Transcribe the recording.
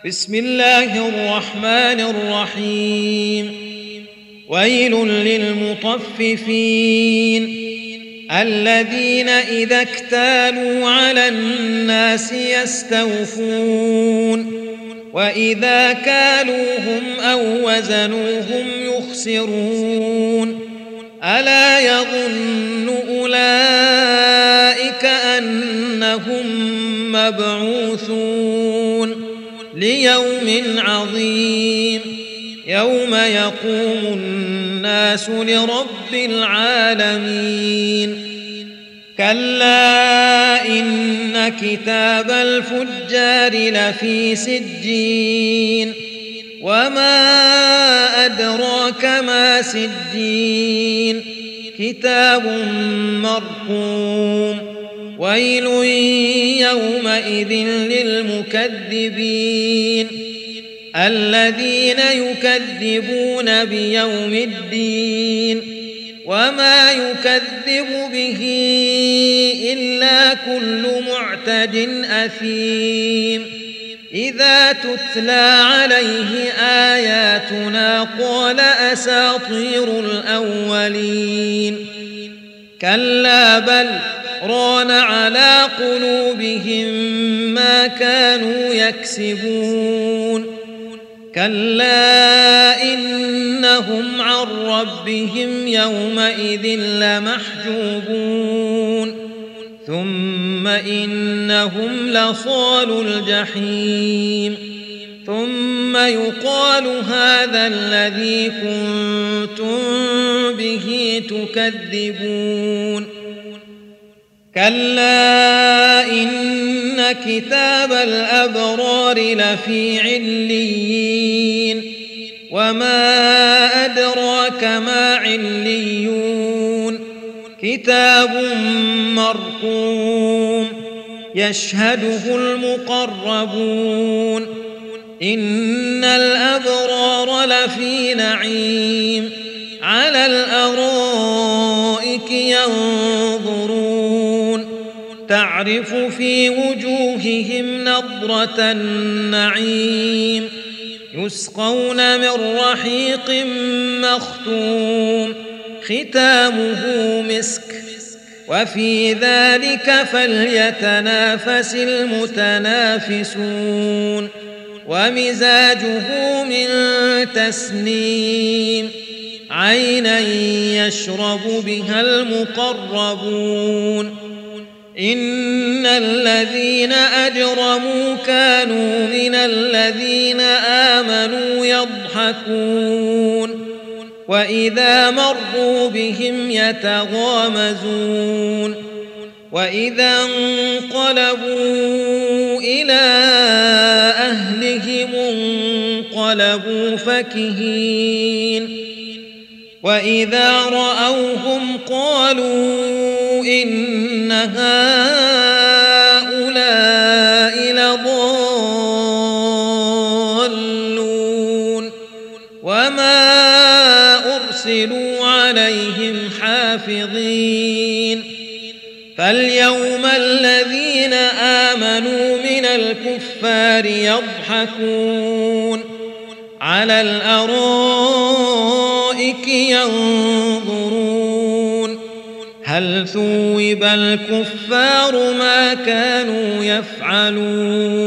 بسم الله الرحمن الرحيم. ويل للمطففين الذين إذا اكتالوا على الناس يستوفون وإذا كالوهم أو وزنوهم يخسرون ألا يظن أولئك أنهم مبعوثون ليوم عظيم يوم يقوم الناس لرب العالمين. كلا إن كتاب الفجار لفي سجين وما أدراك ما سجين كتاب مرقوم. ويل يومئذ للمكذبين الذين يكذبون بيوم الدين وما يكذب به إلا كل معتد أثيم إذا تتلى عليه آياتنا قال أساطير الأولين. كلا بل ران على قلوبهم ما كانوا يكسبون. كلا إنهم عن ربهم يومئذ لمحجوبون ثم إنهم لصالو الجحيم ثم يقال هذا الذي كنتم به تكذبون. كلا إن كتاب الأبرار لفي عليين وما أدراك ما عليون كتاب مرقوم يشهده المقربون إن الأبرار لفي نعيم على الأرائك ينظرون تعرف في وجوههم نضرة النعيم يسقون من رحيق مختوم ختامه مسك وفي ذلك فليتنافس المتنافسون ومزاجه من تسنيم عينا يشرب بها المقربون إن الذين أجرموا كانوا من الذين آمنوا يضحكون وإذا مروا بهم يتغامزون وإذا انقلبوا إلى أهلهم انقلبوا فكهين وإذا رأوهم قالوا إن هؤلاء لضالون وما أرسلوا عليهم حافظين. فاليوم الذين آمنوا من الكفار يضحكون على الأرائك ينظرون هل ثوب الكفار ما كانوا يفعلون